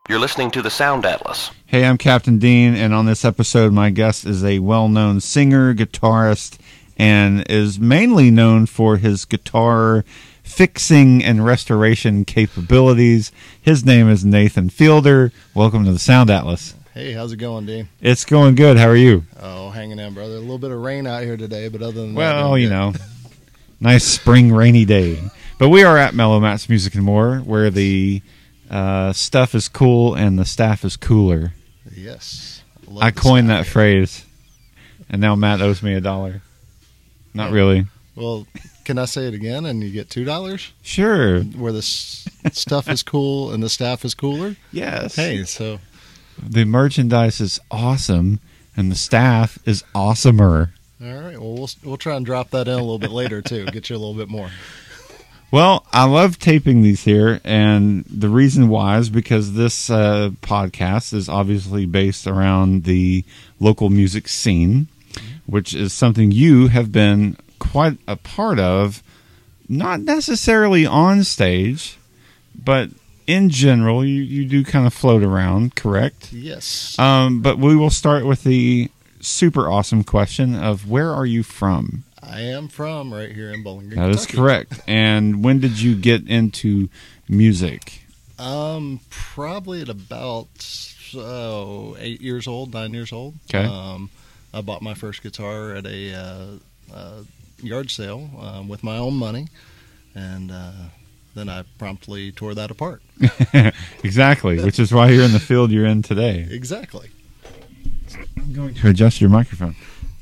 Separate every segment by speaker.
Speaker 1: You're listening to the Sound Atlas.
Speaker 2: Hey, I'm Captain Dean, and on this episode, my guest is a well-known singer, guitarist, and is mainly known for his guitar fixing and restoration capabilities. His name is Nathan Fielder. Welcome to the Sound Atlas.
Speaker 3: Hey, how's it going, Dean?
Speaker 2: It's going good. How are you?
Speaker 3: Oh, hanging in, brother. A little bit of rain out here today, but other than that...
Speaker 2: Well, you know, nice spring rainy day. But we are at Mellow Matt's Music and More, where the stuff is cool and the staff is cooler.
Speaker 3: Yes.
Speaker 2: I coined that phrase, and now Matt owes me $1. Not really.
Speaker 3: Well, can I say it again and you get $2?
Speaker 2: Sure.
Speaker 3: Where the stuff is cool and the staff is cooler?
Speaker 2: Yes.
Speaker 3: Hey, so...
Speaker 2: The merchandise is awesome, and the staff is awesomer.
Speaker 3: All right. Well, we'll try and drop that in a little bit later, too. Get you a little bit more.
Speaker 2: Well, I love taping these here, and the reason why is because this podcast is obviously based around the local music scene, which is something you have been quite a part of, not necessarily on stage, but in general, you do kind of float around, correct?
Speaker 3: Yes.
Speaker 2: But we will start with the super awesome question of where are you from?
Speaker 3: I am from right here in Bowling Green,
Speaker 2: That is correct. And when did you get into music?
Speaker 3: Probably at about 8 years old, 9 years old.
Speaker 2: Okay.
Speaker 3: I bought my first guitar at a yard sale with my own money, and then I promptly tore that apart.
Speaker 2: Exactly, which is why you're in the field you're in today.
Speaker 3: Exactly.
Speaker 2: I'm going to adjust your microphone.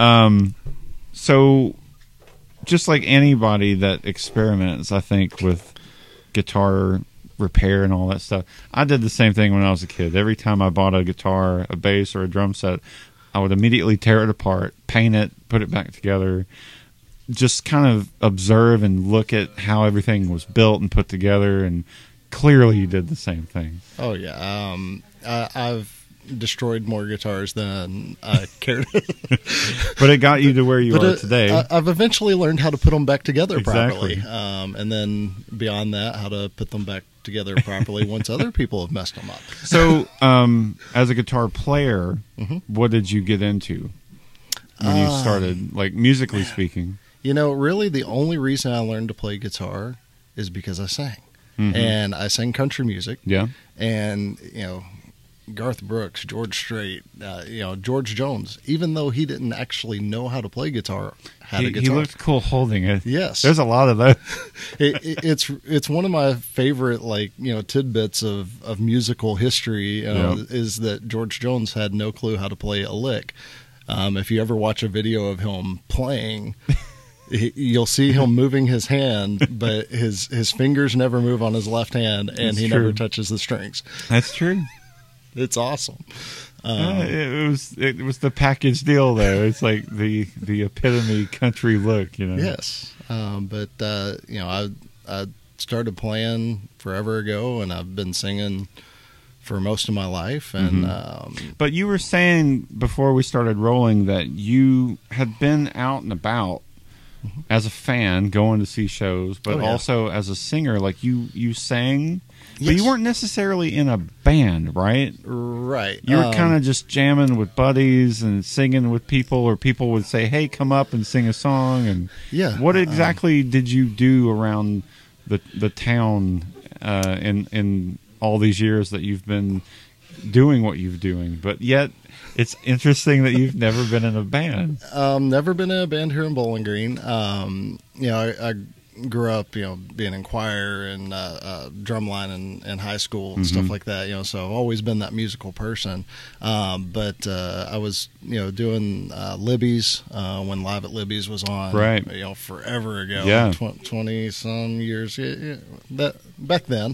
Speaker 2: So, just like anybody that experiments, I think, with guitar repair and all that stuff, I did the same thing when I was a kid. Every time I bought a guitar, a bass, or a drum set, I would immediately tear it apart, paint it, put it back together, just kind of observe and look at how everything was built and put together, and clearly you did the same thing.
Speaker 3: Oh, yeah. I've destroyed more guitars than I cared.
Speaker 2: But it got you to where you are today.
Speaker 3: I've eventually learned how to put them back together
Speaker 2: Exactly.
Speaker 3: properly. And then beyond that, how to put them back together properly once other people have messed them up.
Speaker 2: So, as a guitar player, what did you get into when you started, like, musically speaking?
Speaker 3: You know, really the only reason I learned to play guitar is because I sang. And I sang country music.
Speaker 2: Yeah.
Speaker 3: And, Garth Brooks, George Strait, George Jones, even though he didn't actually know how to play guitar, had a guitar.
Speaker 2: He looked cool holding it.
Speaker 3: Yes.
Speaker 2: There's a lot of those.
Speaker 3: It's one of my favorite, tidbits of musical history is that George Jones had no clue how to play a lick. If you ever watch a video of him playing, you'll see him moving his hand, but his fingers never move on his left hand, and
Speaker 2: That's
Speaker 3: he
Speaker 2: true.
Speaker 3: never touches the strings.
Speaker 2: That's true.
Speaker 3: It's awesome.
Speaker 2: It was the package deal, though. It's like the epitome country look,
Speaker 3: Yes, but I started playing forever ago, and I've been singing for most of my life. And
Speaker 2: But you were saying before we started rolling that you had been out and about as a fan, going to see shows, but also as a singer. Like you sang.
Speaker 3: Yes.
Speaker 2: But you weren't necessarily in a band, right?
Speaker 3: Right.
Speaker 2: You were kind of just jamming with buddies and singing with people, or people would say, hey, come up and sing a song. And what exactly did you do around the town in all these years that you've been doing what you've doing? But yet, it's interesting that you've never been in a band.
Speaker 3: Never been in a band here in Bowling Green. I grew up, being in choir and drumline in high school and stuff like that. So I've always been that musical person. But I was, doing Libby's when Live at Libby's was on,
Speaker 2: right?
Speaker 3: Forever ago, 20 some years back then.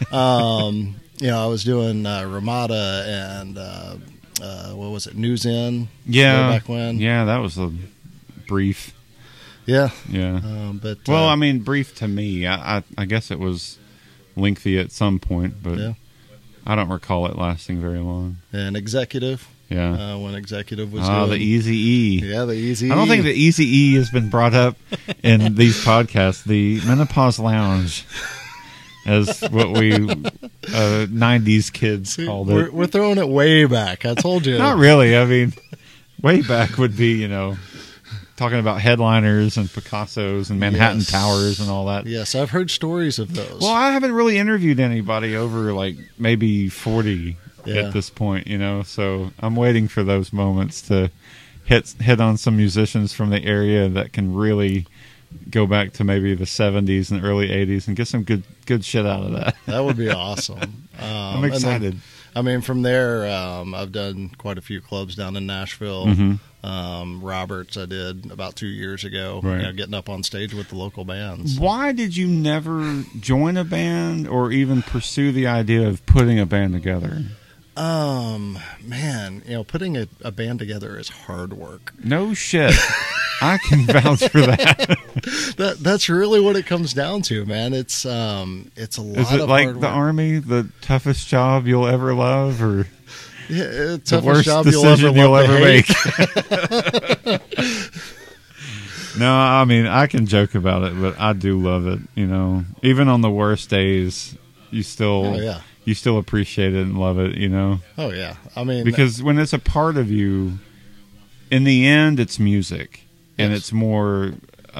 Speaker 3: I was doing Ramada and what was it, News In?
Speaker 2: Yeah,
Speaker 3: back when.
Speaker 2: Yeah, that was a brief.
Speaker 3: Yeah.
Speaker 2: But I mean, brief to me. I guess it was lengthy at some point, but I don't recall it lasting very long.
Speaker 3: And Executive.
Speaker 2: Yeah.
Speaker 3: When Executive was doing...
Speaker 2: the Eazy-E.
Speaker 3: Yeah, the Eazy-E.
Speaker 2: I don't think the Eazy-E has been brought up in these podcasts. The Menopause Lounge. as what we 90s kids called it.
Speaker 3: We're throwing it way back. I told you.
Speaker 2: Not really. I mean, way back would be, talking about headliners and Picassos and Manhattan
Speaker 3: Yes.
Speaker 2: Towers and all that.
Speaker 3: Yes, I've heard stories of those.
Speaker 2: Well, I haven't really interviewed anybody over like maybe 40
Speaker 3: Yeah.
Speaker 2: at this point, so I'm waiting for those moments to hit on some musicians from the area that can really go back to maybe the 70s and early 80s and get some good shit out of that.
Speaker 3: That would be awesome.
Speaker 2: I'm excited.
Speaker 3: From there, I've done quite a few clubs down in Nashville.
Speaker 2: Mm-hmm.
Speaker 3: Roberts, I did about 2 years ago.
Speaker 2: Right.
Speaker 3: Getting up on stage with the local bands.
Speaker 2: Why did you never join a band or even pursue the idea of putting a band together?
Speaker 3: Man, putting a band together is hard work.
Speaker 2: No shit. I can vouch for that.
Speaker 3: That's really what it comes down to, man. It's a lot
Speaker 2: Is it
Speaker 3: of
Speaker 2: like
Speaker 3: hard
Speaker 2: the
Speaker 3: work.
Speaker 2: Army, the toughest job you'll ever love, or
Speaker 3: Yeah,
Speaker 2: the worst
Speaker 3: job
Speaker 2: decision you'll
Speaker 3: love
Speaker 2: ever
Speaker 3: to
Speaker 2: make?
Speaker 3: hate.
Speaker 2: No, I mean, I can joke about it, but I do love it. Even on the worst days, you still
Speaker 3: Oh, yeah.
Speaker 2: you still appreciate it and love it.
Speaker 3: Oh yeah, I mean,
Speaker 2: Because when it's a part of you, in the end, it's music, and
Speaker 3: Yes.
Speaker 2: it's more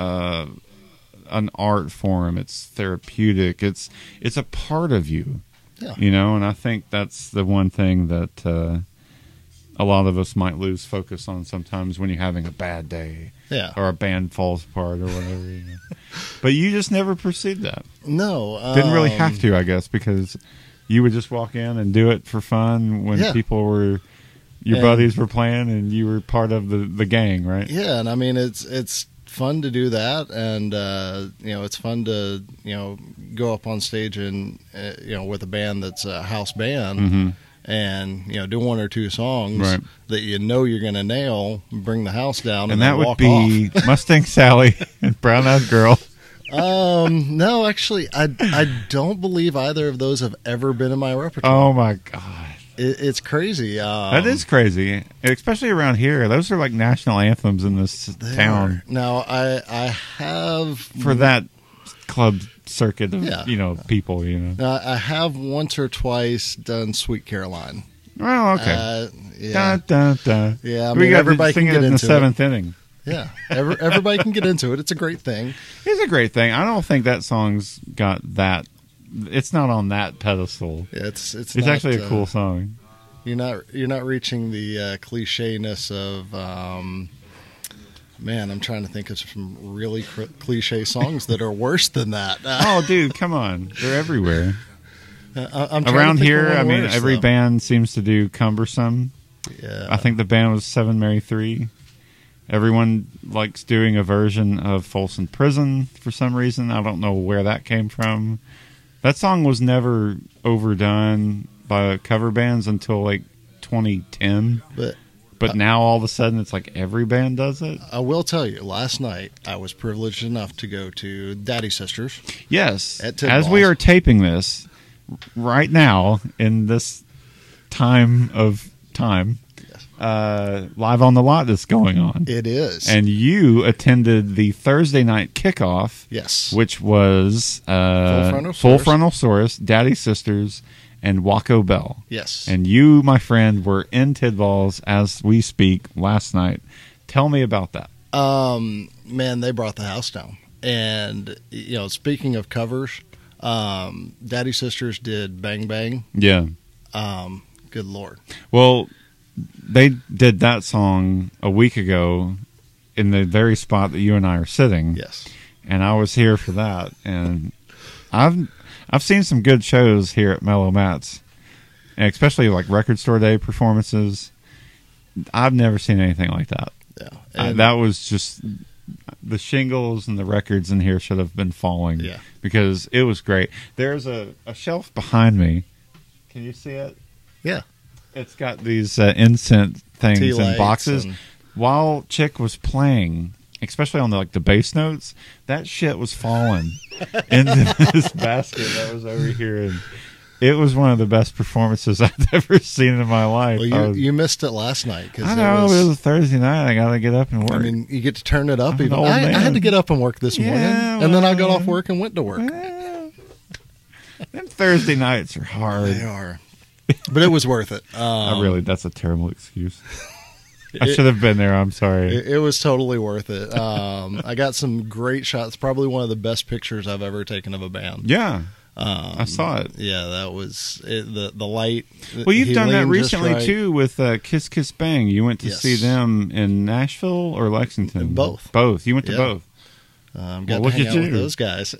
Speaker 2: an art form. It's therapeutic. It's a part of you,
Speaker 3: Yeah.
Speaker 2: And I think that's the one thing that a lot of us might lose focus on sometimes when you're having a bad day
Speaker 3: yeah.
Speaker 2: or a band falls apart or whatever. But you just never pursued that.
Speaker 3: No,
Speaker 2: Didn't really have to, I guess, because you would just walk in and do it for fun when
Speaker 3: Yeah.
Speaker 2: people were, your
Speaker 3: And-
Speaker 2: buddies were playing and you were part of the gang, right?
Speaker 3: Yeah, and I mean it's fun to do that, and it's fun to go up on stage and with a band that's a house band.
Speaker 2: Mm-hmm.
Speaker 3: And do one or two songs
Speaker 2: Right.
Speaker 3: that you're going to nail, bring the house down,
Speaker 2: And
Speaker 3: then
Speaker 2: that would
Speaker 3: walk
Speaker 2: be Mustang Sally and Brown Eyed Girl.
Speaker 3: off. No, actually, I don't believe either of those have ever been in my repertoire.
Speaker 2: Oh my God.
Speaker 3: It's crazy.
Speaker 2: That is crazy. Especially around here. Those are like national anthems in this
Speaker 3: they
Speaker 2: town
Speaker 3: are. Now I have
Speaker 2: for that club circuit of,
Speaker 3: Yeah.
Speaker 2: people,
Speaker 3: I have once or twice done Sweet Caroline.
Speaker 2: Oh, okay.
Speaker 3: Yeah.
Speaker 2: Dun, dun, dun.
Speaker 3: Yeah, I
Speaker 2: We
Speaker 3: mean,
Speaker 2: got
Speaker 3: everybody
Speaker 2: to sing
Speaker 3: can
Speaker 2: it
Speaker 3: get
Speaker 2: in the
Speaker 3: into it.
Speaker 2: seventh inning.
Speaker 3: Yeah, everybody can get into it. It's a great thing.
Speaker 2: It's a great thing. I don't think that song's got that. It's not on that pedestal.
Speaker 3: It's
Speaker 2: It's
Speaker 3: not,
Speaker 2: actually a cool song.
Speaker 3: You're not reaching the cliche-ness of. Man, I'm trying to think of some really cliche songs that are worse than that.
Speaker 2: Oh, dude, come on! They're everywhere.
Speaker 3: I'm trying to
Speaker 2: Around
Speaker 3: think of
Speaker 2: here,
Speaker 3: one
Speaker 2: I mean,
Speaker 3: worse,
Speaker 2: every
Speaker 3: though.
Speaker 2: band seems to do "Cumbersome."
Speaker 3: Yeah,
Speaker 2: I think the band was Seven Mary 3. Everyone likes doing a version of Folsom Prison for some reason. I don't know where that came from. That song was never overdone by cover bands until like 2010. But now all of a sudden it's like every band does it.
Speaker 3: I will tell you, last night I was privileged enough to go to Daddy Sisters.
Speaker 2: Yes.
Speaker 3: At
Speaker 2: As
Speaker 3: Tidball's.
Speaker 2: we are taping this right now in this time of time, Live on the Lot is going on.
Speaker 3: It is.
Speaker 2: And you attended the Thursday night kickoff,
Speaker 3: Yes.
Speaker 2: which was Full Frontal Saurus, Daddy Sisters, and Waco Bell.
Speaker 3: Yes.
Speaker 2: And you, my friend, were in Tidballs as we speak last night. Tell me about that.
Speaker 3: Man, they brought the house down. And, speaking of covers, Daddy Sisters did Bang Bang.
Speaker 2: Yeah.
Speaker 3: Good Lord.
Speaker 2: Well, they did that song a week ago in the very spot that you and I are sitting.
Speaker 3: Yes.
Speaker 2: And I was here for that. And I've seen some good shows here at Mellow Mats, and especially like Record Store Day performances. I've never seen anything like that.
Speaker 3: Yeah. And
Speaker 2: That was just the shingles and the records in here should have been falling.
Speaker 3: Yeah.
Speaker 2: Because it was great. There's a shelf behind me. Can you see it?
Speaker 3: yeah.
Speaker 2: It's got these incense things
Speaker 3: Tea
Speaker 2: in
Speaker 3: lights
Speaker 2: boxes.
Speaker 3: and-
Speaker 2: While Chick was playing, especially on the bass notes, that shit was falling into this basket that was over here. And it was one of the best performances I've ever seen in my life.
Speaker 3: Well, you missed it last night. Cause
Speaker 2: I know,
Speaker 3: it
Speaker 2: it was a Thursday night. I got to get up and work.
Speaker 3: I mean, you get to turn it up.
Speaker 2: I'm an
Speaker 3: Even
Speaker 2: old
Speaker 3: I had
Speaker 2: man.
Speaker 3: to get up and work this morning,
Speaker 2: Yeah,
Speaker 3: and then I
Speaker 2: well,
Speaker 3: got off work and went to work.
Speaker 2: Well, Them Thursday nights are hard.
Speaker 3: They are. But it was worth it.
Speaker 2: That's a terrible excuse. I should have been there. I'm sorry.
Speaker 3: It was totally worth it. I got some great shots. Probably one of the best pictures I've ever taken of a band.
Speaker 2: Yeah. I saw it.
Speaker 3: Yeah, that was it, the light.
Speaker 2: Well, you've done that recently too with Kiss Kiss Bang. You went to see them in Nashville or Lexington.
Speaker 3: Both.
Speaker 2: You went to both.
Speaker 3: Got to hang out with those guys.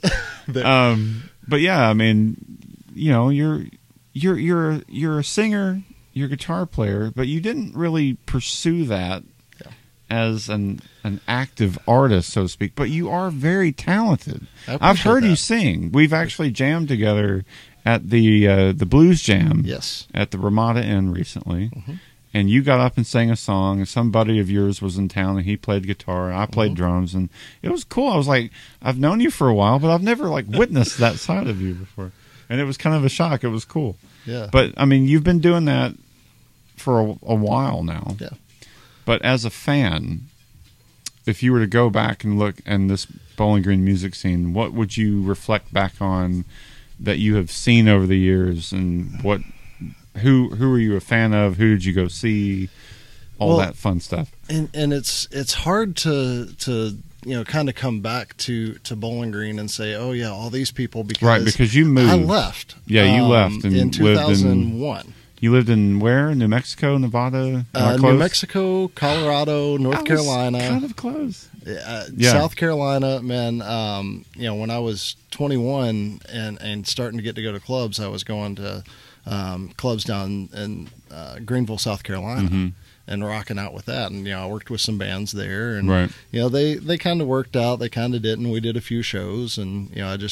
Speaker 2: But yeah, I mean, you know, you're a singer, you're a guitar player, but you didn't really pursue that as an active artist, so to speak. But you are very talented. I've heard you sing. We've actually jammed together at the Blues Jam.
Speaker 3: Yes.
Speaker 2: At the Ramada Inn recently. Mm-hmm. And you got up and sang a song, and some buddy of yours was in town, and he played guitar, and I played drums, and it was cool. I was like, I've known you for a while, but I've never witnessed that side of you before. And it was kind of a shock. It was cool.
Speaker 3: Yeah.
Speaker 2: But, I mean, you've been doing that for a while now.
Speaker 3: Yeah.
Speaker 2: But as a fan, if you were to go back and look in this Bowling Green music scene, what would you reflect back on that you have seen over the years, and who are you a fan of? Who did you go see? All that fun stuff.
Speaker 3: And it's hard to kind of come back to Bowling Green and say, oh yeah, all these people, because
Speaker 2: you moved.
Speaker 3: I left.
Speaker 2: Yeah, you left and
Speaker 3: in 2001.
Speaker 2: You lived in where? New Mexico, Nevada?
Speaker 3: New Mexico, Colorado, North Carolina.
Speaker 2: Kind of close.
Speaker 3: South Carolina, man. When I was 21 and starting to go to clubs, I was going to clubs down in Greenville, South Carolina, and rocking out with that. And I worked with some bands there, and they kind of worked out. They kind of didn't. We did a few shows, and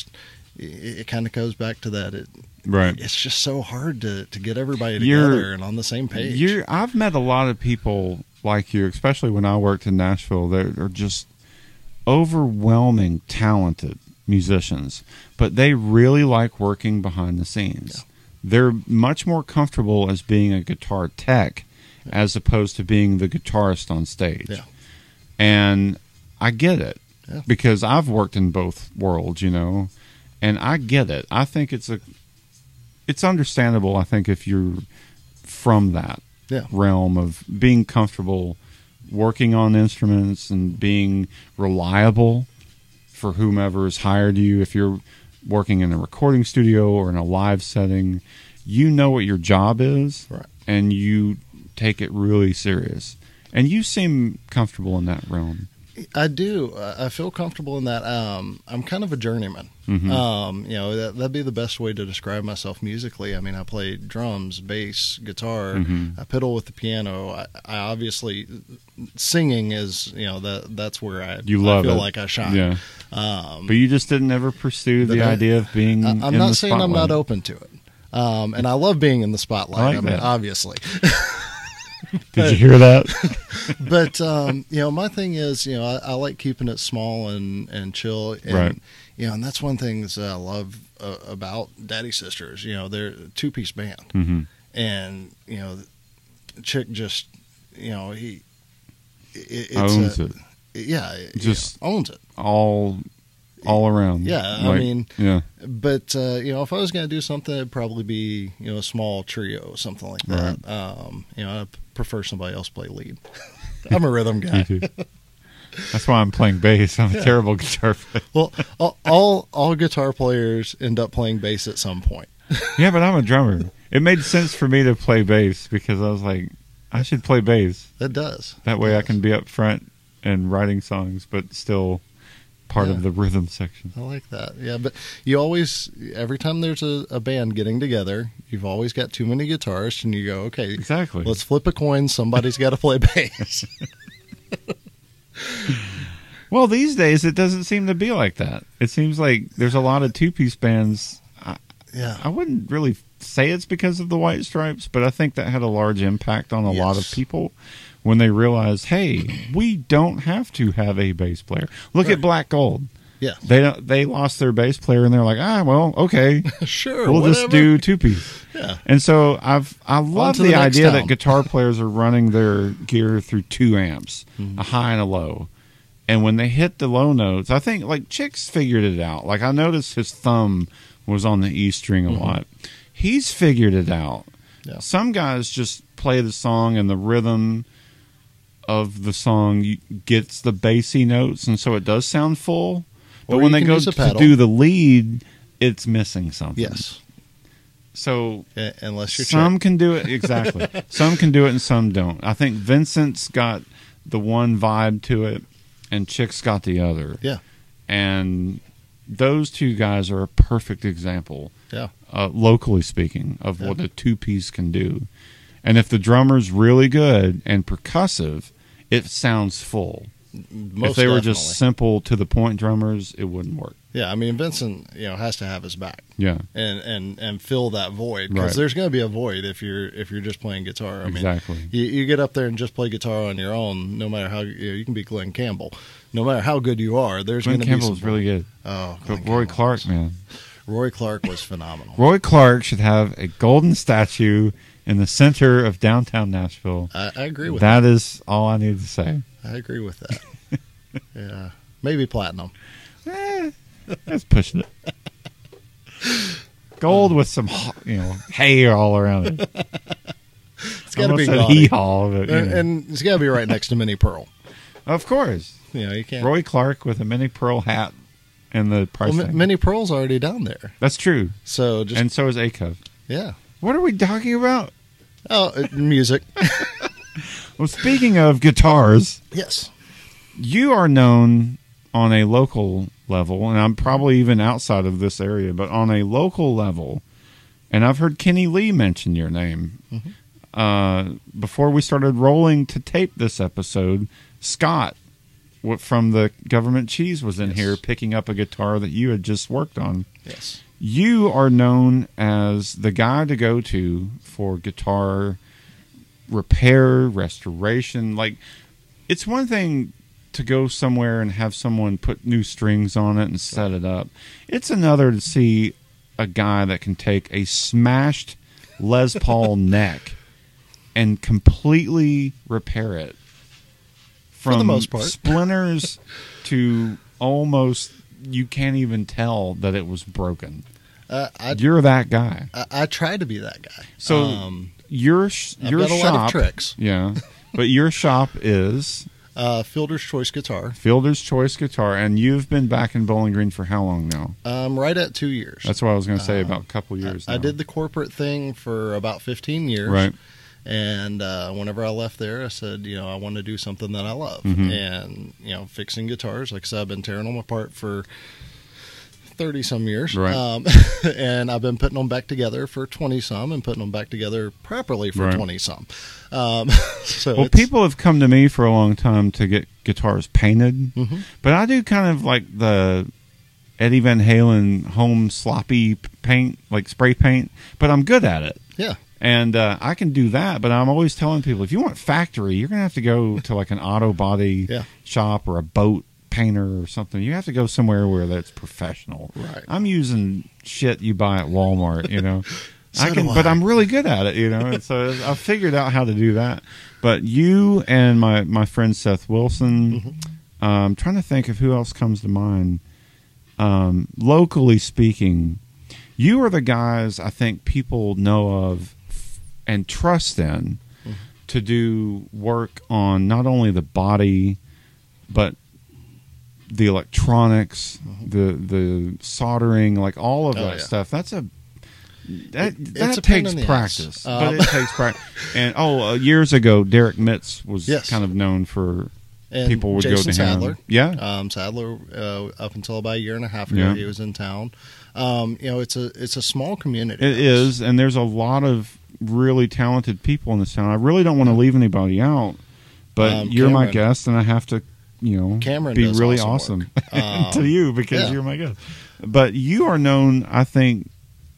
Speaker 3: it kind of goes back to that. It's just so hard to get everybody together and on the same page.
Speaker 2: I've met a lot of people like you, especially when I worked in Nashville. They're just overwhelming, talented musicians, but they really like working behind the scenes. Yeah. They're much more comfortable as being a guitar tech as opposed to being the guitarist on stage. Yeah. And I get it because I've worked in both worlds, and I get it. I think it's understandable, I think, if you're from that realm of being comfortable working on instruments and being reliable for whomever has hired you. If you're working in a recording studio or in a live setting, you know what your job is, and you take it really serious. And you seem comfortable in that realm.
Speaker 3: I do. I feel comfortable in that. I'm kind of a journeyman. That'd be the best way to describe myself musically. I mean, I play drums, bass, guitar. I fiddle with the piano. I obviously, singing is, that's where I feel like I shine.
Speaker 2: Yeah. But you just didn't ever pursue the idea of being
Speaker 3: I'm not saying I'm not open to it. And I love being in the spotlight. Obviously.
Speaker 2: Did you hear that?
Speaker 3: But my thing is, I like keeping it small and chill, and and that's one thing that I love about Daddy Sisters. They're a 2-piece band, and Chick just he
Speaker 2: owns it.
Speaker 3: Yeah,
Speaker 2: just
Speaker 3: owns it
Speaker 2: all around.
Speaker 3: Yeah, But if I was going to do something, it'd probably be a small trio, something like that. I prefer somebody else play lead. I'm a rhythm guy.
Speaker 2: That's why I'm playing bass. I'm a terrible guitar player.
Speaker 3: Well, all guitar players end up playing bass at some point.
Speaker 2: Yeah, but I'm a drummer. It made sense for me to play bass because I was like, I should play bass.
Speaker 3: It does.
Speaker 2: That way I can be up front and writing songs, but still part of the rhythm section.
Speaker 3: I like that. Yeah, but you always, every time there's a band getting together, you've always got too many guitarists, and you go, okay,
Speaker 2: exactly.
Speaker 3: Let's flip a coin. Somebody's got to play bass.
Speaker 2: Well, these days it doesn't seem to be like that. It seems like there's a lot of 2-piece bands. I wouldn't really say it's because of the White Stripes, but I think that had a large impact on a lot of people when they realized, hey, we don't have to have a bass player. Look at Black Gold.
Speaker 3: Yeah,
Speaker 2: they lost their bass player, and they're like, well, okay,
Speaker 3: sure,
Speaker 2: we'll just do 2-piece.
Speaker 3: Yeah,
Speaker 2: and so I love the idea that guitar players are running their gear through 2 amps, a high and a low, and when they hit the low notes, I think like Chick's figured it out. Like I noticed his thumb was on the E string a lot. He's figured it out.
Speaker 3: Yeah.
Speaker 2: Some guys just play the song and the rhythm of the song gets the bassy notes, and so it does sound full. But
Speaker 3: Or
Speaker 2: when
Speaker 3: you
Speaker 2: they
Speaker 3: can
Speaker 2: go
Speaker 3: use a
Speaker 2: to
Speaker 3: pedal.
Speaker 2: do the lead, it's missing something.
Speaker 3: Yes.
Speaker 2: So
Speaker 3: Unless you're
Speaker 2: some
Speaker 3: Chick.
Speaker 2: can do it exactly. Some can do it and some don't. I think Vincent's got the one vibe to it, and Chick's got the other.
Speaker 3: Yeah.
Speaker 2: And those two guys are a perfect example,
Speaker 3: Yeah.
Speaker 2: locally speaking, of what a two-piece can do. And if the drummer's really good and percussive, it sounds full.
Speaker 3: Most
Speaker 2: if they were
Speaker 3: definitely.
Speaker 2: just simple to the point drummers, it wouldn't work.
Speaker 3: Yeah, I mean Vincent, has to have his back
Speaker 2: Yeah,
Speaker 3: and fill that void, because
Speaker 2: Right.
Speaker 3: there's going to be a void if you're just playing guitar. I
Speaker 2: exactly.
Speaker 3: mean, you get up there and just play guitar on your own. No matter how you can be Glenn Campbell, no matter how good you are, there's
Speaker 2: Glenn
Speaker 3: going to be
Speaker 2: Campbell
Speaker 3: some.
Speaker 2: is really good,
Speaker 3: Oh,
Speaker 2: but
Speaker 3: Glenn
Speaker 2: Roy
Speaker 3: Campbell
Speaker 2: Clark,
Speaker 3: was-
Speaker 2: man,
Speaker 3: Roy Clark was phenomenal.
Speaker 2: Roy Clark should have a golden statue in the center of downtown Nashville.
Speaker 3: I agree with
Speaker 2: That is all I need to say.
Speaker 3: that. I agree with that. Yeah, maybe platinum.
Speaker 2: That's pushing it. Gold with some, hair all around it.
Speaker 3: It's got to be
Speaker 2: Almost said
Speaker 3: gaudy.
Speaker 2: hee-haw, but,
Speaker 3: And it's got to be right next to Minnie Pearl.
Speaker 2: of course.
Speaker 3: You can't.
Speaker 2: Roy Clark with a mini pearl hat and the price
Speaker 3: Well,
Speaker 2: tag.
Speaker 3: Minnie Pearl's already down there,
Speaker 2: That's true.
Speaker 3: so just
Speaker 2: And so is Acove.
Speaker 3: yeah.
Speaker 2: What are we talking about?
Speaker 3: Oh, music.
Speaker 2: Well, speaking of guitars,
Speaker 3: Yes.
Speaker 2: you are known on a local level, and I'm probably even outside of this area, but on a local level, and I've heard Kenny Lee mention your name. Before we started rolling to tape this episode, Scott from the Government Cheese was in
Speaker 3: Yes.
Speaker 2: here picking up a guitar that you had just worked on.
Speaker 3: Yes.
Speaker 2: You are known as the guy to go to for guitar repair, restoration. Like, it's one thing to go somewhere and have someone put new strings on it and set it up. It's another to see a guy that can take a smashed Les Paul neck and completely repair it. From
Speaker 3: the most part.
Speaker 2: splinters to almost you can't even tell that it was broken. You're that guy.
Speaker 3: I try to be that guy.
Speaker 2: So your
Speaker 3: I've
Speaker 2: your
Speaker 3: got a
Speaker 2: shop,
Speaker 3: lot of tricks.
Speaker 2: yeah, but your shop is
Speaker 3: Fielder's Choice Guitar.
Speaker 2: Fielder's Choice Guitar, and you've been back in Bowling Green for how long now?
Speaker 3: Right at 2 years.
Speaker 2: That's what I was going to say, about a couple years.
Speaker 3: I
Speaker 2: now.
Speaker 3: did the corporate thing for about 15 years.
Speaker 2: Right.
Speaker 3: And whenever I left there, I said, I want to do something that I love.
Speaker 2: Mm-hmm.
Speaker 3: And, fixing guitars. Like I said, I've been tearing them apart for 30-some years.
Speaker 2: Right.
Speaker 3: And I've been putting them back together for 20-some and putting them back together properly for
Speaker 2: Right.
Speaker 3: 20-some. So
Speaker 2: Well, people have come to me for a long time to get guitars painted,
Speaker 3: Mm-hmm.
Speaker 2: but I do kind of like the Eddie Van Halen home sloppy paint, like spray paint, but I'm good at it.
Speaker 3: Yeah.
Speaker 2: And I can do that, but I'm always telling people, if you want factory, you're going to have to go to like an auto body
Speaker 3: Yeah.
Speaker 2: shop or a boat painter or something. You have to go somewhere where that's professional.
Speaker 3: Right.
Speaker 2: I'm using shit you buy at Walmart,
Speaker 3: So do
Speaker 2: but
Speaker 3: I.
Speaker 2: I'm really good at it, and so I've figured out how to do that. But you and my friend Seth Wilson, I'm trying to think of who else comes to mind. Locally speaking, you are the guys I think people know of and trust in to do work on not only the body, but the electronics, the soldering, like all of that
Speaker 3: yeah.
Speaker 2: stuff. That
Speaker 3: It's a pain
Speaker 2: takes
Speaker 3: in the
Speaker 2: practice,
Speaker 3: ass.
Speaker 2: but it takes practice. And years ago, Derek Mitz was
Speaker 3: Yes.
Speaker 2: kind of known for
Speaker 3: And
Speaker 2: people would
Speaker 3: Jason
Speaker 2: go to
Speaker 3: Sadler.
Speaker 2: him. Yeah,
Speaker 3: Sadler, up until about a year and a half ago,
Speaker 2: Yeah.
Speaker 3: he was in town. It's a small community.
Speaker 2: it is, and there's a lot of really talented people in this town. I really don't want to leave anybody out, but you're my
Speaker 3: Cameron.
Speaker 2: guest, and I have to,
Speaker 3: Cameron
Speaker 2: be
Speaker 3: does
Speaker 2: really
Speaker 3: awesome
Speaker 2: awesome
Speaker 3: work.
Speaker 2: to you because
Speaker 3: yeah.
Speaker 2: you're my guest. But you are known, I think,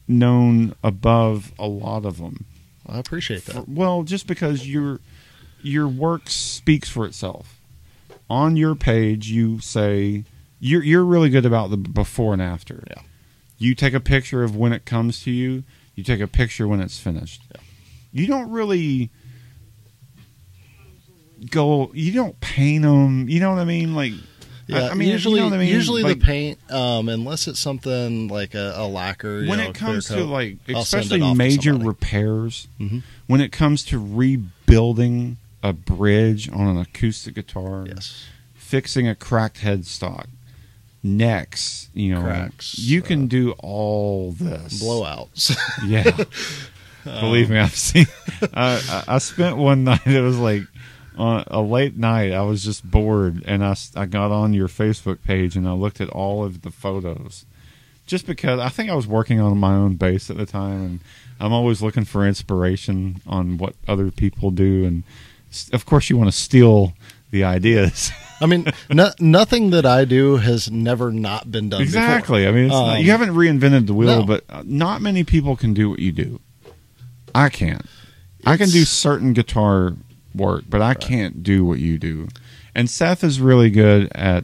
Speaker 2: above a lot of them.
Speaker 3: I appreciate that.
Speaker 2: Well, just because your work speaks for itself. On your page, you say you're really good about the before and after.
Speaker 3: Yeah.
Speaker 2: You take a picture of when it comes to you. You take a picture when it's finished.
Speaker 3: Yeah.
Speaker 2: You don't really you don't paint them. You know what I mean? Like,
Speaker 3: Yeah,
Speaker 2: I mean,
Speaker 3: usually,
Speaker 2: you know what I mean?
Speaker 3: usually
Speaker 2: Like,
Speaker 3: the paint, unless it's something like a lacquer.
Speaker 2: when
Speaker 3: you know,
Speaker 2: it comes
Speaker 3: clear
Speaker 2: to
Speaker 3: coat,
Speaker 2: like,
Speaker 3: I'll send it
Speaker 2: especially
Speaker 3: off to
Speaker 2: major
Speaker 3: somebody.
Speaker 2: repairs,
Speaker 3: Mhm.
Speaker 2: when it comes to rebuilding a bridge on an acoustic guitar,
Speaker 3: Yes.
Speaker 2: fixing a cracked headstock, necks, you know,
Speaker 3: Cracks,
Speaker 2: you can do all this.
Speaker 3: Blowouts.
Speaker 2: Yeah. Believe me, I've seen. I spent one night. It was like on a late night. I was just bored, and I got on your Facebook page and I looked at all of the photos, just because I think I was working on my own bass at the time, and I'm always looking for inspiration on what other people do, and of course, you want to steal the ideas.
Speaker 3: I mean, nothing that I do has never not been done
Speaker 2: Exactly.
Speaker 3: before.
Speaker 2: I mean, it's not, you haven't reinvented the wheel,
Speaker 3: No.
Speaker 2: but not many people can do what you do. I can't. I can do certain guitar work, but I can't do what you do. And Seth is really good at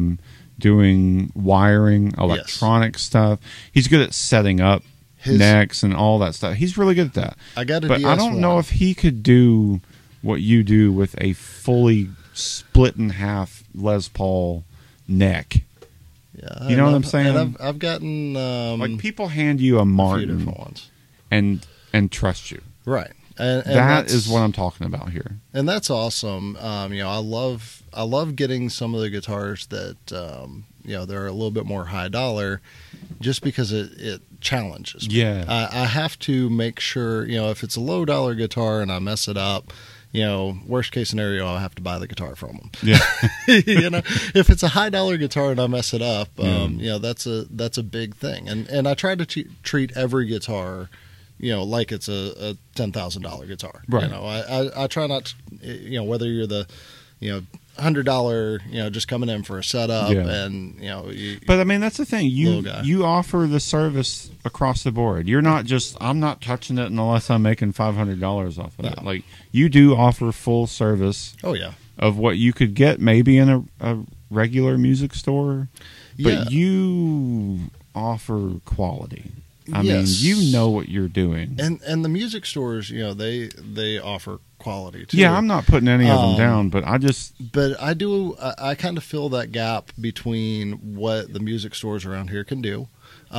Speaker 2: doing wiring, electronic stuff. He's good at setting up necks and all that stuff. He's really good at that.
Speaker 3: I got a
Speaker 2: But
Speaker 3: DS1.
Speaker 2: I don't know if he could do what you do with a fully split in half Les Paul neck.
Speaker 3: Yeah,
Speaker 2: You know what I'm saying?
Speaker 3: And I've gotten
Speaker 2: Like people hand you a
Speaker 3: a few
Speaker 2: Martin
Speaker 3: different ones.
Speaker 2: and trust you.
Speaker 3: Right. And
Speaker 2: That
Speaker 3: that's-
Speaker 2: is what I'm talking about here.
Speaker 3: and that's awesome. You know, I love getting some of the guitars that you know, they're a little bit more high dollar, just because it challenges me.
Speaker 2: Yeah.
Speaker 3: I have to make sure, you know, if it's a low dollar guitar and I mess it up, you know, worst case scenario, I'll have to buy the guitar from them.
Speaker 2: Yeah.
Speaker 3: You know, if it's a high dollar guitar and I mess it up,
Speaker 2: Yeah.
Speaker 3: you know, that's a big thing. And I try to treat every guitar, you know, like it's a $10,000 guitar.
Speaker 2: Right.
Speaker 3: You know, I try not to, you know, whether you're the, you know, $100, you know, just coming in for a setup,
Speaker 2: Yeah.
Speaker 3: and you know,
Speaker 2: But I mean, that's the thing.
Speaker 3: Little guy.
Speaker 2: You offer the service across the board. You're not just, I'm not touching it unless I'm making $500 off of it.
Speaker 3: No.
Speaker 2: Like, you do offer full service
Speaker 3: oh yeah,
Speaker 2: of what you could get maybe in a regular music store, but
Speaker 3: Yeah.
Speaker 2: you offer quality. I
Speaker 3: Yes.
Speaker 2: mean, you know what you're doing.
Speaker 3: and the music stores, you know, they offer quality too.
Speaker 2: Yeah, I'm not putting any of them
Speaker 3: Um,
Speaker 2: down, but I just,
Speaker 3: But I kind of fill that gap between what the music stores around here can do,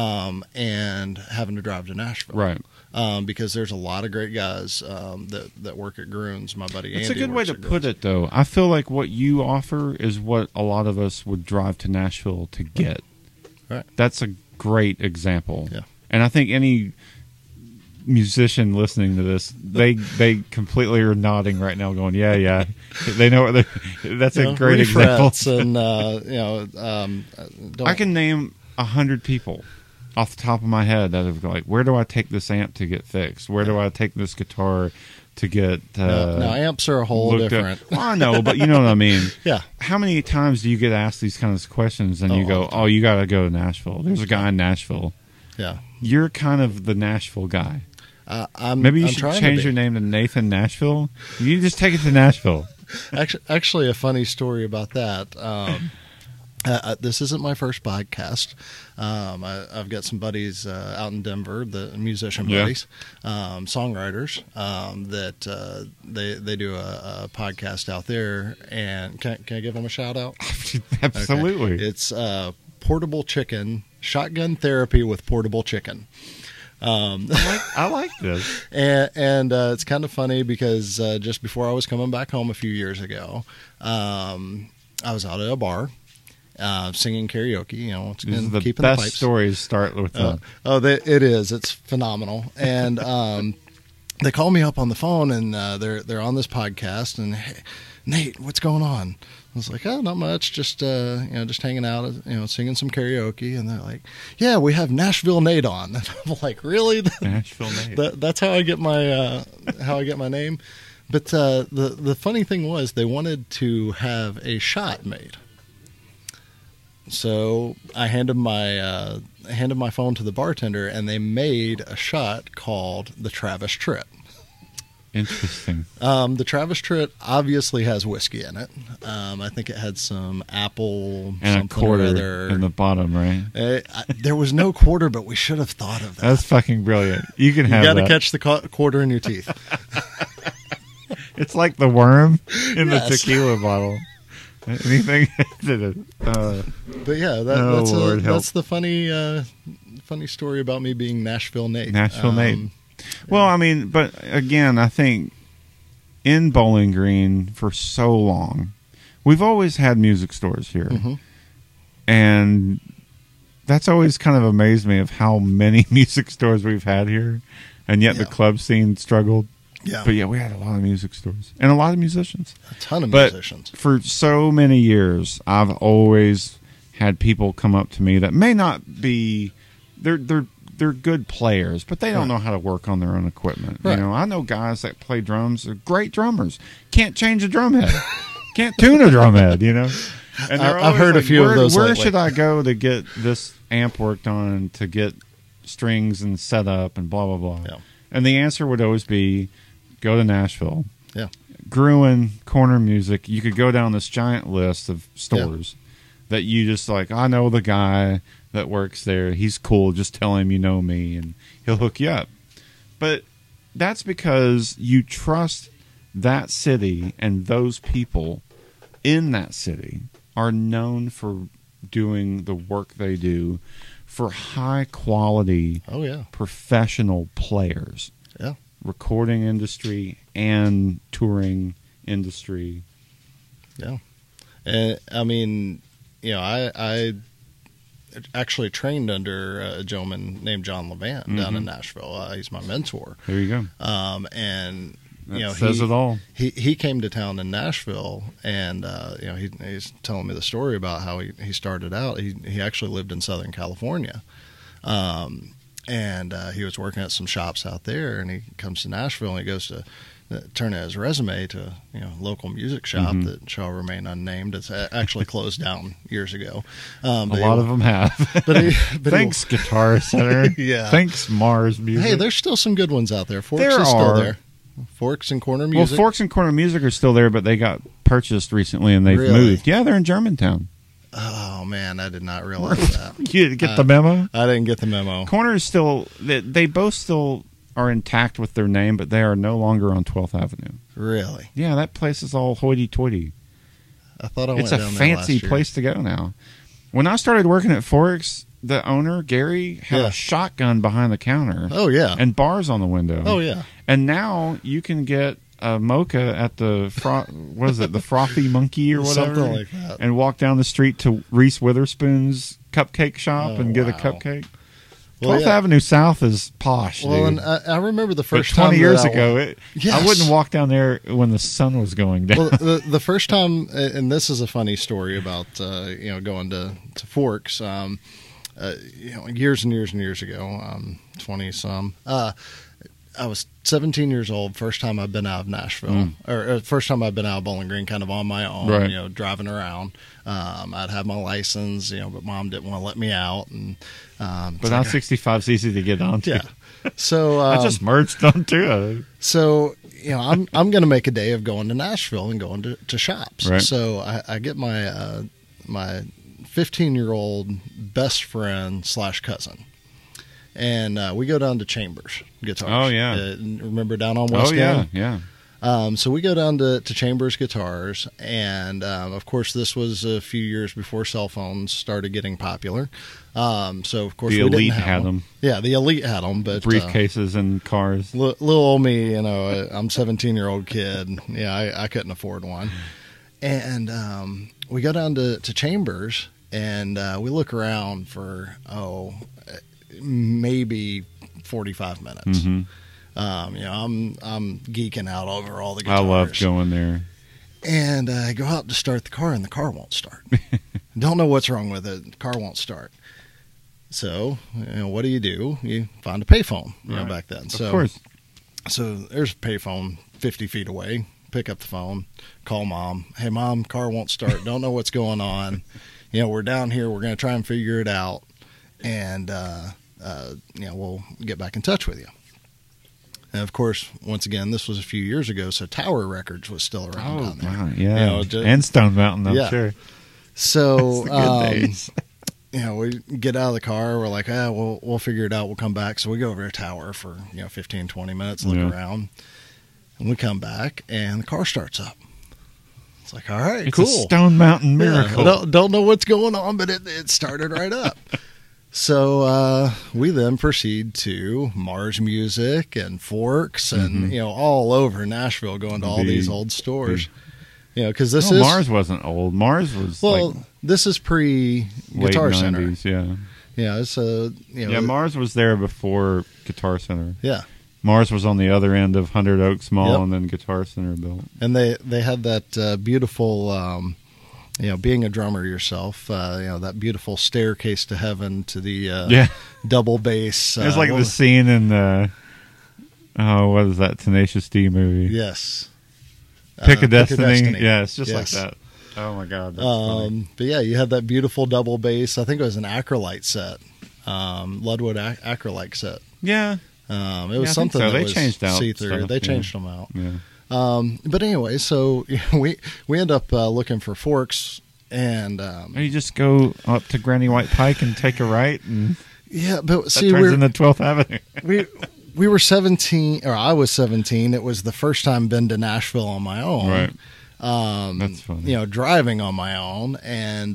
Speaker 3: and having to drive to Nashville.
Speaker 2: right.
Speaker 3: Because there's a lot of great guys that work at Groons. My buddy Andy.
Speaker 2: It's a good way
Speaker 3: works
Speaker 2: to
Speaker 3: at
Speaker 2: put
Speaker 3: Groons.
Speaker 2: it, though. I feel like what you offer is what a lot of us would drive to Nashville to get.
Speaker 3: Right.
Speaker 2: That's a great example.
Speaker 3: Yeah.
Speaker 2: And I think any musician listening to this, they completely are nodding right now, going, "Yeah." They know what that's
Speaker 3: You
Speaker 2: a
Speaker 3: know,
Speaker 2: great example.
Speaker 3: refrets and you know, don't,
Speaker 2: I can name 100 people off the top of my head that have like, where do I take this amp to get fixed? Where do I take this guitar to get
Speaker 3: now amps are a whole
Speaker 2: looked at?
Speaker 3: different.
Speaker 2: Well, I know, but you know what I mean.
Speaker 3: Yeah.
Speaker 2: How many times do you get asked these kinds of questions and you
Speaker 3: all
Speaker 2: go,
Speaker 3: the time.
Speaker 2: "Oh, you got to go to Nashville. There's a guy in Nashville."
Speaker 3: Yeah.
Speaker 2: You're kind of the Nashville guy.
Speaker 3: I'm
Speaker 2: Maybe you
Speaker 3: I'm
Speaker 2: should
Speaker 3: trying to
Speaker 2: change
Speaker 3: be.
Speaker 2: your name to Nathan Nashville. You just take it to Nashville.
Speaker 3: Actually, a funny story about that. This isn't my first podcast. I've got some buddies out in Denver, the musician
Speaker 2: Yeah.
Speaker 3: buddies, songwriters, that they do a podcast out there. And can I give them a shout out?
Speaker 2: Absolutely.
Speaker 3: Okay. It's Portable Chicken, Shotgun Therapy with Portable Chicken.
Speaker 2: I like this.
Speaker 3: And it's kind of funny because just before I was coming back home a few years ago, I was out at a bar singing karaoke. You know, once
Speaker 2: This is
Speaker 3: again,
Speaker 2: the
Speaker 3: keeping
Speaker 2: best
Speaker 3: the pipes.
Speaker 2: stories start with
Speaker 3: It is. It's phenomenal. And they call me up on the phone, and they're on this podcast. And hey, Nate, what's going on? I was like, oh, not much, just just hanging out, singing some karaoke. And they're like, yeah, we have Nashville Nate on. And I'm like, really?
Speaker 2: Nashville Nate.
Speaker 3: That's how I get my name. But the funny thing was, they wanted to have a shot made. So I handed my phone to the bartender, and they made a shot called the Travis Tritt.
Speaker 2: Interesting.
Speaker 3: The Travis Tritt obviously has whiskey in it. I think it had some apple
Speaker 2: And a
Speaker 3: something
Speaker 2: quarter
Speaker 3: or other.
Speaker 2: in the bottom, right?
Speaker 3: There was no quarter, but we should have thought of that.
Speaker 2: That's fucking brilliant. You can
Speaker 3: You
Speaker 2: have
Speaker 3: got to
Speaker 2: that.
Speaker 3: catch the quarter in your teeth.
Speaker 2: It's like the worm in
Speaker 3: Yes.
Speaker 2: the tequila bottle. Anything?
Speaker 3: But yeah,
Speaker 2: Lord, help.
Speaker 3: that's the funny story about me being Nashville Nate.
Speaker 2: Nashville Nate. Well, I mean, but again, I think in Bowling Green for so long, we've always had music stores here.
Speaker 3: Mm-hmm.
Speaker 2: And that's always kind of amazed me of how many music stores we've had here. And yet the club scene struggled.
Speaker 3: Yeah.
Speaker 2: But yeah, we had a lot of music stores and a lot of musicians.
Speaker 3: A ton of
Speaker 2: But
Speaker 3: musicians.
Speaker 2: for so many years, I've always had people come up to me that may not be they're good players, but they don't know how to work on their own equipment.
Speaker 3: Right.
Speaker 2: You know, I know guys that play drums, they're great drummers. Can't change a drum head. Can't tune a drum head, you know. And they're
Speaker 3: I've heard
Speaker 2: always
Speaker 3: a few of those
Speaker 2: Where
Speaker 3: lately.
Speaker 2: should I go to get this amp worked on, to get strings and set up and blah blah blah?
Speaker 3: Yeah.
Speaker 2: And the answer would always be go to Nashville.
Speaker 3: Yeah.
Speaker 2: Gruen, Corner Music. You could go down this giant list of stores that you just like, I know the guy that works there. He's cool. Just tell him you know me and he'll hook you up. But that's because you trust that city, and those people in that city are known for doing the work they do for high quality
Speaker 3: Oh yeah.
Speaker 2: professional players.
Speaker 3: Yeah.
Speaker 2: Recording industry and touring industry.
Speaker 3: Yeah. And I mean, you know, I actually trained under a gentleman named John Levant down in Nashville. He's my mentor.
Speaker 2: There you go.
Speaker 3: And
Speaker 2: That
Speaker 3: you know,
Speaker 2: says it all.
Speaker 3: He came to town in Nashville, and you know, he's telling me the story about how he started out. He actually lived in Southern California, and he was working at some shops out there. And he comes to Nashville, and he goes to turn in his resume to local music shop that shall remain unnamed. It's actually closed down years ago.
Speaker 2: A lot of them have.
Speaker 3: But
Speaker 2: Thanks, Guitar Center.
Speaker 3: Yeah.
Speaker 2: Thanks, Mars Music.
Speaker 3: Hey, there's still some good ones out there. Forks
Speaker 2: There
Speaker 3: is still
Speaker 2: are.
Speaker 3: there. Forks and Corner
Speaker 2: Well,
Speaker 3: Music.
Speaker 2: Forks and Corner Music are still there, but they got purchased recently and they've
Speaker 3: Really?
Speaker 2: moved. Yeah, they're in Germantown.
Speaker 3: Oh man, I did not realize that.
Speaker 2: You get the memo?
Speaker 3: I didn't get the memo.
Speaker 2: Corner is still, they both still are intact with their name, but they are no longer on 12th Avenue.
Speaker 3: Really?
Speaker 2: Yeah, that place is all hoity-toity.
Speaker 3: I thought I
Speaker 2: It's
Speaker 3: went
Speaker 2: a
Speaker 3: down there
Speaker 2: fancy
Speaker 3: last year.
Speaker 2: place to go now. When I started working at Forks, the owner, Gary, had
Speaker 3: Yeah.
Speaker 2: a shotgun behind the counter
Speaker 3: Oh yeah.
Speaker 2: and bars on the window.
Speaker 3: Oh yeah.
Speaker 2: And now you can get a mocha at the what is it, the Frothy Monkey or whatever,
Speaker 3: Something like that.
Speaker 2: and walk down the street to Reese Witherspoon's cupcake shop
Speaker 3: Oh,
Speaker 2: and get a
Speaker 3: wow.
Speaker 2: cupcake.
Speaker 3: Well,
Speaker 2: 12th
Speaker 3: yeah.
Speaker 2: Avenue South is posh,
Speaker 3: Well,
Speaker 2: dude.
Speaker 3: and I remember the
Speaker 2: But
Speaker 3: first
Speaker 2: 20
Speaker 3: time
Speaker 2: years
Speaker 3: that
Speaker 2: ago, I
Speaker 3: Yes.
Speaker 2: wouldn't walk down there when the sun was going down.
Speaker 3: Well, the first time, and this is a funny story about going to Forks. Years and years and years ago, 20 some. I was 17 years old. First time I've been out of Nashville, or first time I've been out of Bowling Green, kind of on my own.
Speaker 2: Right.
Speaker 3: Driving around. I'd have my license, but Mom didn't want to let me out, and
Speaker 2: But now 65 is easy to get onto.
Speaker 3: yeah. So
Speaker 2: I just merged onto it.
Speaker 3: So I'm going to make a day of going to Nashville and going to shops.
Speaker 2: Right.
Speaker 3: So I get my my 15-year-old best friend / cousin, and we go down to Chambers Guitars.
Speaker 2: Oh, yeah.
Speaker 3: Remember down on West
Speaker 2: Oh, yeah,
Speaker 3: End?
Speaker 2: yeah.
Speaker 3: So we go down to Chambers Guitars, and of course this was a few years before cell phones started getting popular. So of course
Speaker 2: The
Speaker 3: we didn't
Speaker 2: Elite
Speaker 3: have
Speaker 2: had
Speaker 3: them.
Speaker 2: them.
Speaker 3: Yeah, the Elite had them, but
Speaker 2: Briefcases and cars.
Speaker 3: little old me, I'm 17-year-old kid. Yeah, I couldn't afford one. And we go down to Chambers, and we look around for maybe 45 minutes.
Speaker 2: Mm-hmm.
Speaker 3: I'm geeking out over all the
Speaker 2: I
Speaker 3: guitars.
Speaker 2: love going there.
Speaker 3: And I go out to start the car, and the car won't start. Don't know what's wrong with it. The car won't start. So, what do? You find a payphone,
Speaker 2: Right.
Speaker 3: back then.
Speaker 2: Of
Speaker 3: So,
Speaker 2: course.
Speaker 3: So there's a payphone 50 feet away. Pick up the phone, call Mom. Hey, Mom, car won't start. Don't know what's going on. We're down here. We're going to try and figure it out. And, we'll get back in touch with you. And, of course, once again, this was a few years ago, so Tower Records was still around down there.
Speaker 2: Wow, yeah.
Speaker 3: just-
Speaker 2: and Stone Mountain, I'm
Speaker 3: Yeah.
Speaker 2: sure.
Speaker 3: So,
Speaker 2: That's the good days.
Speaker 3: we get out of the car. We're like, we'll figure it out. We'll come back. So we go over to Tower for 15, 20 minutes, look
Speaker 2: Yeah.
Speaker 3: around, and we come back, and the car starts up. It's like, all right,
Speaker 2: It's
Speaker 3: cool.
Speaker 2: a Stone Mountain miracle.
Speaker 3: Yeah, don't know what's going on, but it started right up. So we then proceed to Mars Music and Forks and all over Nashville, going to all these old stores. Because this is
Speaker 2: Mars wasn't old. Mars was
Speaker 3: this is pre
Speaker 2: late
Speaker 3: Guitar
Speaker 2: 90s,
Speaker 3: Center. Yeah, it's
Speaker 2: Mars was there before Guitar Center.
Speaker 3: Yeah.
Speaker 2: Mars was on the other end of 100 Oaks Mall,
Speaker 3: Yep.
Speaker 2: and then Guitar Center built.
Speaker 3: And they had that beautiful, being a drummer yourself, that beautiful staircase to heaven to the double bass.
Speaker 2: It was like the scene in the, what is that, Tenacious D movie?
Speaker 3: Yes.
Speaker 2: Pick a Destiny.
Speaker 3: Destiny.
Speaker 2: Yeah, it's just like that. Oh, my God. That's funny.
Speaker 3: But yeah, you had that beautiful double bass. I think it was an acrolite set, Ludwood acrolite set.
Speaker 2: Yeah.
Speaker 3: It was something
Speaker 2: so.
Speaker 3: that
Speaker 2: They
Speaker 3: was
Speaker 2: changed out
Speaker 3: see-through.
Speaker 2: stuff,
Speaker 3: They changed them out.
Speaker 2: Yeah.
Speaker 3: But anyway, so we end up looking for Forks, and
Speaker 2: Or you just go up to Granny White Pike and take a right, and
Speaker 3: but
Speaker 2: that
Speaker 3: see,
Speaker 2: turns into 12th Avenue.
Speaker 3: we were 17, or I was 17. It was the first time been to Nashville on my own.
Speaker 2: Right. That's funny.
Speaker 3: Driving on my own, and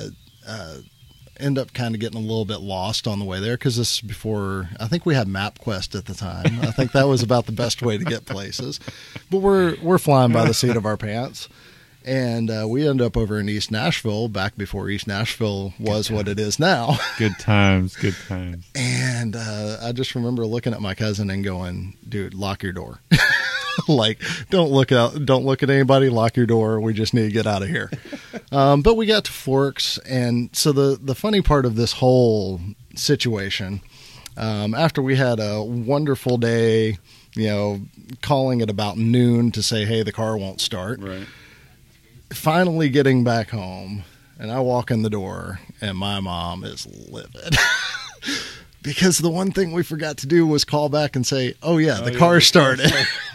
Speaker 3: end up kind of getting a little bit lost on the way there, because this is before, I think we had MapQuest at the time. I think that was about the best way to get places. But we're flying by the seat of our pants. And we end up over in East Nashville, back before East Nashville was what it is now.
Speaker 2: Good times, good times.
Speaker 3: And I just remember looking at my cousin and going, dude, lock your door. Like, don't look at anybody, lock your door. We just need to get out of here. But we got to Forks. And so the funny part of this whole situation, after we had a wonderful day, calling it about noon to say, hey, the car won't start.
Speaker 2: Right.
Speaker 3: Finally getting back home, and I walk in the door, and my mom is livid. Because the one thing we forgot to do was call back and say, oh, yeah, the car started.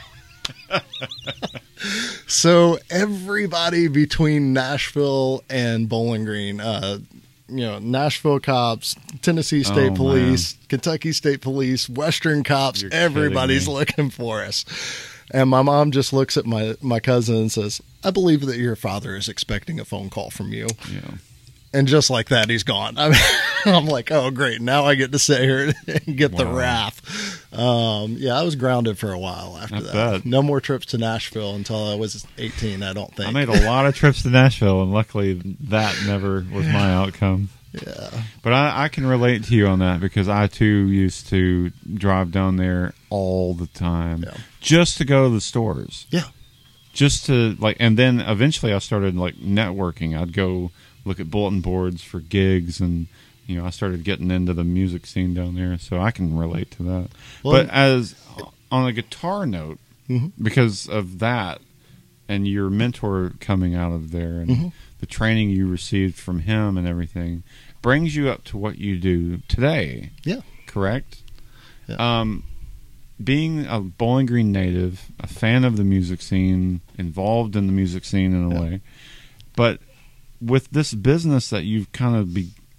Speaker 3: So everybody between Nashville and Bowling Green, Nashville cops, Tennessee State Police, Kentucky State Police, Western cops, everybody's looking for us. And my mom just looks at my cousin and says, I believe that your father is expecting a phone call from you.
Speaker 2: Yeah.
Speaker 3: And just like that, he's gone. I'm like, oh, great. Now I get to sit here and get the wrath. I was grounded for a while after that.
Speaker 2: Bet.
Speaker 3: No more trips to Nashville until I was 18, I don't think.
Speaker 2: I made a lot of trips to Nashville, and luckily that never was my outcome.
Speaker 3: Yeah.
Speaker 2: But I can relate to you on that, because I, too, used to drive down there all the time just to go to the stores.
Speaker 3: Yeah.
Speaker 2: Just to, and then eventually I started, networking. I'd go look at bulletin boards for gigs, and I started getting into the music scene down there, so I can relate to that. Well, but as on a guitar note, because of that and your mentor coming out of there and the training you received from him and everything, brings you up to what you do today.
Speaker 3: Yeah.
Speaker 2: Correct?
Speaker 3: Yeah.
Speaker 2: Being a Bowling Green native, a fan of the music scene, involved in the music scene in a way, but with this business that you've kind of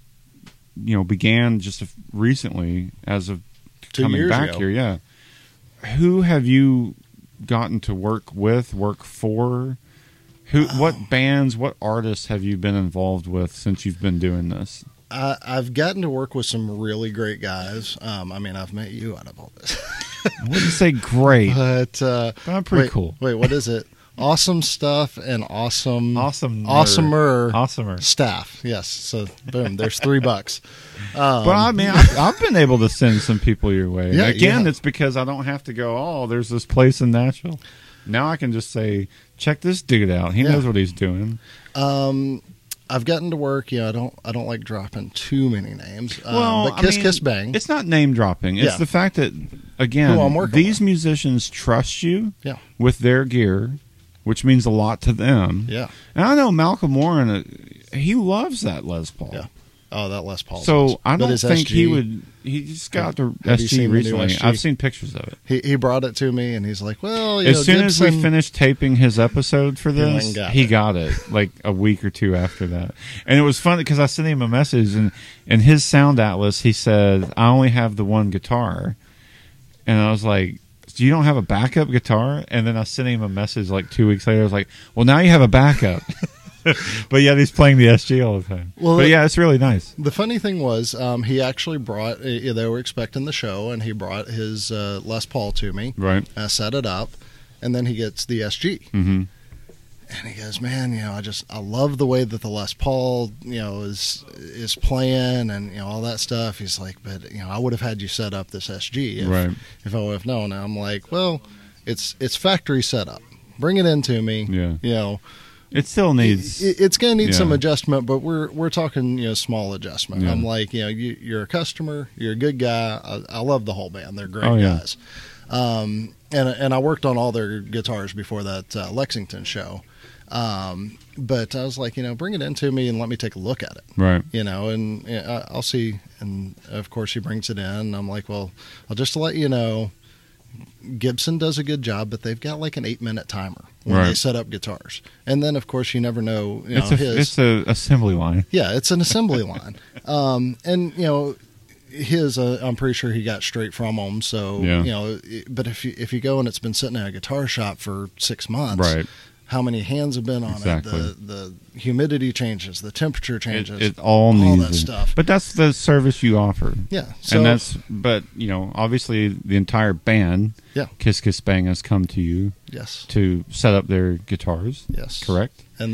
Speaker 2: began just recently as of
Speaker 3: 2
Speaker 2: coming
Speaker 3: years
Speaker 2: back
Speaker 3: ago.
Speaker 2: here, who have you gotten to work with, work for? What bands, what artists have you been involved with since you've been doing this?
Speaker 3: I've gotten to work with some really great guys. I've met you out of all this.
Speaker 2: I wouldn't say great,
Speaker 3: but
Speaker 2: I'm pretty cool.
Speaker 3: Wait, what is it? Awesome stuff and awesomer staff. Yes. So boom, there's $3.
Speaker 2: But I've been able to send some people your way.
Speaker 3: Yeah,
Speaker 2: Again, it's because I don't have to go, oh, there's this place in Nashville. Now I can just say, check this dude out. He knows what he's doing.
Speaker 3: I've gotten to work. I don't like dropping too many names.
Speaker 2: Well,
Speaker 3: but Kiss Bang.
Speaker 2: It's not name dropping. It's the fact that, again, these musicians trust you with their gear, which means a lot to them.
Speaker 3: Yeah.
Speaker 2: And I know Malcolm Warren, he loves that Les Paul.
Speaker 3: Yeah. Oh, that Les Paul.
Speaker 2: So I don't think he would. He just got the SG recently.
Speaker 3: SG?
Speaker 2: I've seen pictures of it.
Speaker 3: He brought it to me, and he's like, "Well,
Speaker 2: as soon as we finished taping his episode for this, he got it like a week or two after that." And it was funny because I sent him a message, and in his sound atlas, he said, "I only have the one guitar," and I was like, "Do you don't have a backup guitar?" And then I sent him a message like 2 weeks later. I was like, "Well, now you have a backup." But yeah, he's playing the SG all the time.
Speaker 3: Well,
Speaker 2: but yeah, it's really nice.
Speaker 3: The funny thing was, he actually brought. They were expecting the show, and he brought his Les Paul to me.
Speaker 2: Right.
Speaker 3: Set it up, and then he gets the SG.
Speaker 2: Mm-hmm.
Speaker 3: And he goes, "Man, I love the way that the Les Paul, is playing, and all that stuff." He's like, "But I would have had you set up this SG if I would have known." And I'm like, "Well, it's factory setup. Bring it in to me.
Speaker 2: Yeah. It still needs.
Speaker 3: It's going to need some adjustment, but we're talking small adjustment."
Speaker 2: Yeah.
Speaker 3: I'm like, you're a customer, you're a good guy. I love the whole band. They're great guys. And I worked on all their guitars before that Lexington show. But I was like, bring it into me and let me take a look at it.
Speaker 2: Right.
Speaker 3: And I'll see. And of course he brings it in. And I'm like, well, I'll just let you know, Gibson does a good job, but they've got like an 8-minute timer when they set up guitars. And then of course you never know,
Speaker 2: it's an assembly line.
Speaker 3: Yeah, it's an assembly line. And his I'm pretty sure he got straight from them. So, but if you go and it's been sitting in a guitar shop for 6 months,
Speaker 2: right.
Speaker 3: How many hands have been on it? The humidity changes, the temperature changes.
Speaker 2: It all needs
Speaker 3: that stuff.
Speaker 2: But that's the service you offer.
Speaker 3: Yeah.
Speaker 2: But obviously the entire band, Kiss Kiss Bang, has come to you, to set up their guitars.
Speaker 3: Yes,
Speaker 2: correct.
Speaker 3: And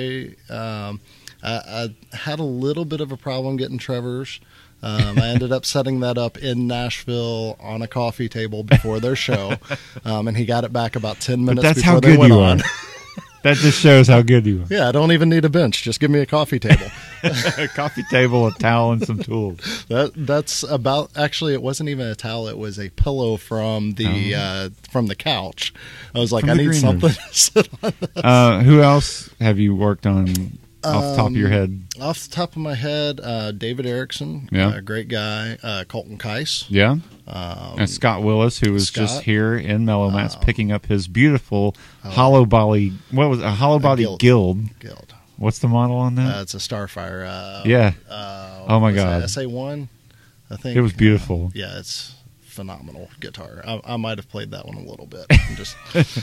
Speaker 3: I had a little bit of a problem getting Trevor's. I ended up setting that up in Nashville on a coffee table before their show, and he got it back about 10 minutes before they went on.
Speaker 2: That just shows how good you are.
Speaker 3: Yeah, I don't even need a bench. Just give me a coffee table.
Speaker 2: A coffee table, a towel, and some tools.
Speaker 3: That's about. Actually, it wasn't even a towel. It was a pillow from the couch. I was like, I need something to sit on.
Speaker 2: Who else have you worked on off the top of your head?
Speaker 3: Off the top of my head, David Erickson, a great guy. Colton Keiss.
Speaker 2: Yeah. And Scott Willis, who was just here in Mellow Mats picking up his beautiful hollow body. What was it? A hollow body Guild. What's the model on that?
Speaker 3: It's a Starfire.
Speaker 2: Oh my God.
Speaker 3: SA1, I think.
Speaker 2: It was beautiful.
Speaker 3: Yeah, it's phenomenal guitar. I might have played that one a little bit. Just,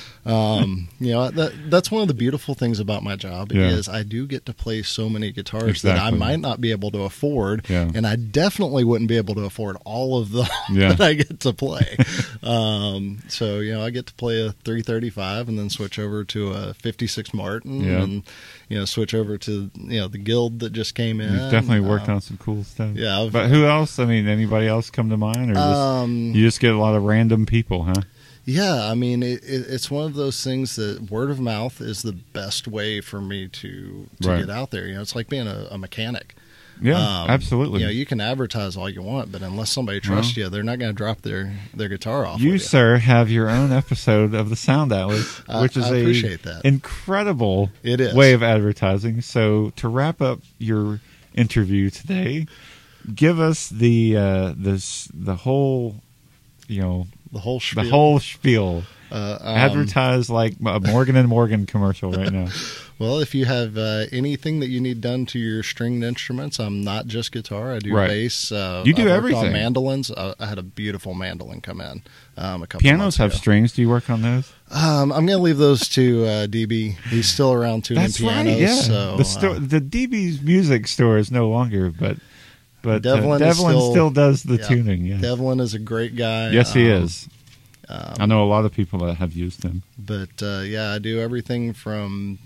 Speaker 3: that's one of the beautiful things about my job is I do get to play so many guitars that I might not be able to afford, and I definitely wouldn't be able to afford all of them that I get to play. So I get to play a 335 and then switch over to a 56 Martin and switch over to the Guild that just came in.
Speaker 2: You've definitely worked on some cool stuff.
Speaker 3: Yeah,
Speaker 2: but who else? I mean, anybody else come to mind, or you just get a lot of random people, huh?
Speaker 3: Yeah, I mean, it's one of those things that word of mouth is the best way for me to get out there. It's like being a mechanic.
Speaker 2: Yeah, absolutely.
Speaker 3: You can advertise all you want, but unless somebody trusts you, they're not going to drop their guitar off.
Speaker 2: You, sir, have your own episode of the Sound Atlas, which is
Speaker 3: an
Speaker 2: incredible way of advertising. So to wrap up your interview today, give us the whole spiel. Advertise like a Morgan & Morgan commercial right now.
Speaker 3: Well, if you have anything that you need done to your stringed instruments, I'm not just guitar. I do bass.
Speaker 2: You do everything.
Speaker 3: On mandolins. I had a beautiful mandolin come in a couple
Speaker 2: Pianos have strings. Do you work on those?
Speaker 3: I'm going to leave those to DB. He's still around tuning pianos.
Speaker 2: Right, yeah.
Speaker 3: So,
Speaker 2: the DB's music store is no longer, but Devlin still does the tuning. Yeah.
Speaker 3: Devlin is a great guy.
Speaker 2: Yes, he is. I know a lot of people that have used him.
Speaker 3: But I do everything from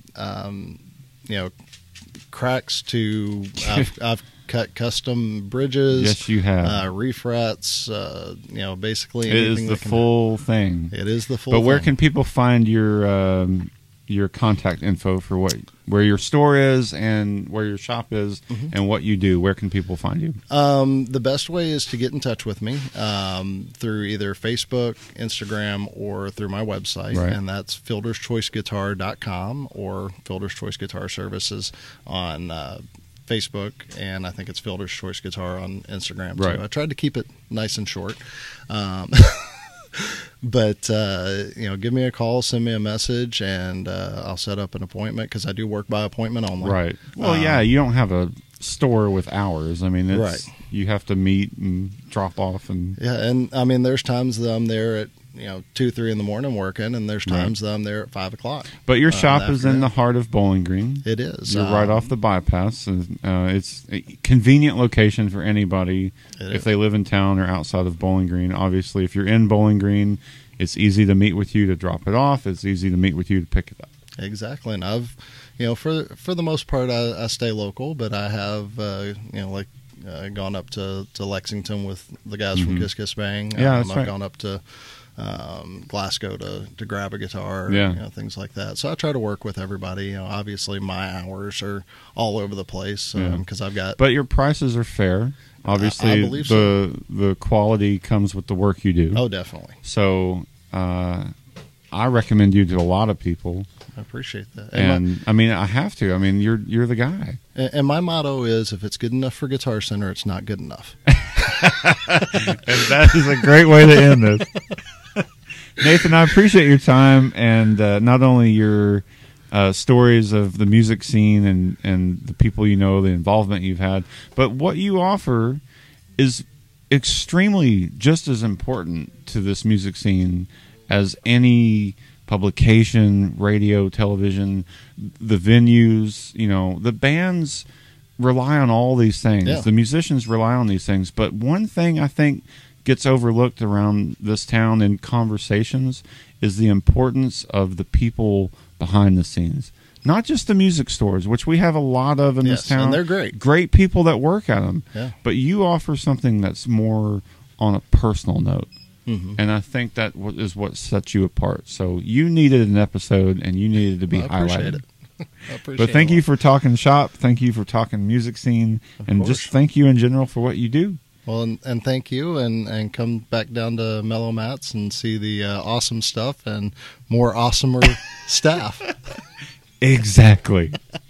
Speaker 3: cracks to I've cut custom bridges.
Speaker 2: Yes, you have
Speaker 3: refrets. Basically
Speaker 2: it is the full thing.
Speaker 3: It is the full.
Speaker 2: But where
Speaker 3: thing.
Speaker 2: can people find your contact info for where your store is and where your shop is and what you do? Where can people find you?
Speaker 3: The best way is to get in touch with me through either Facebook, Instagram, or through my website, and that's fielderschoiceguitar.com or Fielder's Choice Guitar Services on Facebook, and I think it's Fielder's Choice Guitar on Instagram too. I tried to keep it nice and short. But give me a call, send me a message, and I'll set up an appointment because I do work by appointment only.
Speaker 2: Right. Well, you don't have a store with hours. I mean, you have to meet and drop off, and
Speaker 3: and I mean, there's times that I'm there at 2, 3 in the morning working, and there's times that I'm there at 5 o'clock.
Speaker 2: But your shop is in
Speaker 3: afternoon.
Speaker 2: the heart of Bowling Green.
Speaker 3: It is.
Speaker 2: You're right off the bypass. It's a convenient location for anybody if they live in town or outside of Bowling Green. Obviously, if you're in Bowling Green, it's easy to meet with you to drop it off. It's easy to meet with you to pick it up.
Speaker 3: Exactly, and I've, for the most part, I stay local, but I have, gone up to Lexington with the guys from Kiss Kiss Bang.
Speaker 2: Yeah, that's
Speaker 3: I've
Speaker 2: right.
Speaker 3: gone up to Glasgow to grab a guitar, things like that. So I try to work with everybody. Obviously my hours are all over the place because I've got.
Speaker 2: But your prices are fair. Obviously,
Speaker 3: I believe so.
Speaker 2: The quality comes with the work you do.
Speaker 3: Oh, definitely.
Speaker 2: So I recommend you to a lot of people.
Speaker 3: I appreciate that.
Speaker 2: And I have to. You're the guy.
Speaker 3: And my motto is, if it's good enough for Guitar Center, it's not good enough.
Speaker 2: And that is a great way to end this. Nathan, I appreciate your time and not only your stories of the music scene and the people you know, the involvement you've had, but what you offer is extremely just as important to this music scene as any publication, radio, television, the venues, the bands rely on all these things.
Speaker 3: Yeah.
Speaker 2: The musicians rely on these things. But one thing I think gets overlooked around this town in conversations is the importance of the people behind the scenes. Not just the music stores, which we have a lot of in this town.
Speaker 3: And they're great.
Speaker 2: Great people that work at them.
Speaker 3: Yeah.
Speaker 2: But you offer something that's more on a personal note.
Speaker 3: Mm-hmm.
Speaker 2: And I think that is what sets you apart. So you needed an episode, and you needed to be
Speaker 3: I appreciate
Speaker 2: highlighted.
Speaker 3: it. I appreciate
Speaker 2: But thank you for talking shop. Thank you for talking music scene, and just thank you in general for what you do.
Speaker 3: Well, and thank you, and come back down to Mellow Mats and see the awesome stuff and more awesomer staff.
Speaker 2: Exactly.